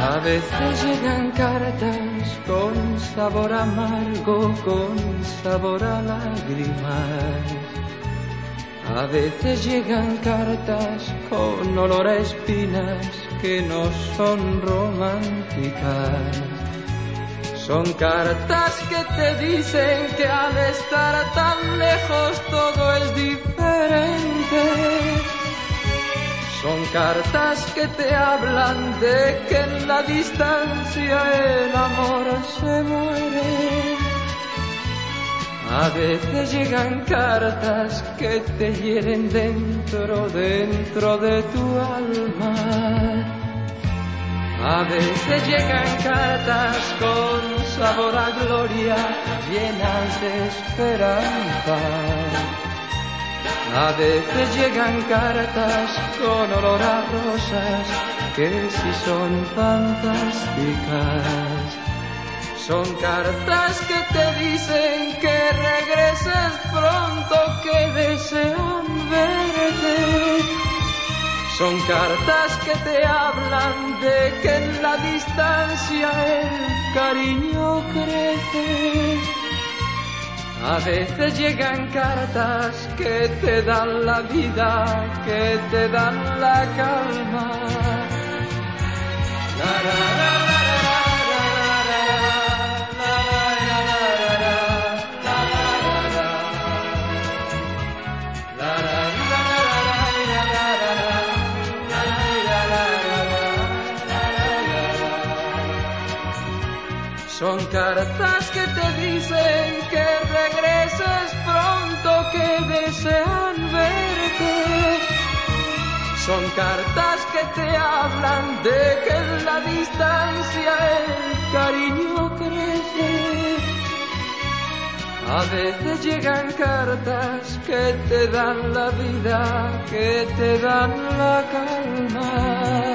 A veces llegan cartas con sabor amargo, con sabor a lágrimas. A veces llegan cartas con olor a espinas que no son románticas. Son cartas que te dicen que al estar tan lejos todo es diferente. Son cartas que te hablan de que en la distancia el amor se muere. A veces llegan cartas que te hieren dentro de tu alma. A veces llegan cartas con sabor a gloria, llenas de esperanza. A veces llegan cartas con olor a rosas que sí son fantásticas. Son cartas que te dicen que regreses pronto, que desean verte. Son cartas que te hablan de que en la distancia el cariño crece. A veces llegan cartas que te dan la vida, que te dan la calma. La, la, la, la, Son cartas que te dicen que regreses pronto, que desean verte. Son cartas que te hablan de que en la distancia el cariño crece. A veces llegan cartas que te dan la vida, que te dan la calma.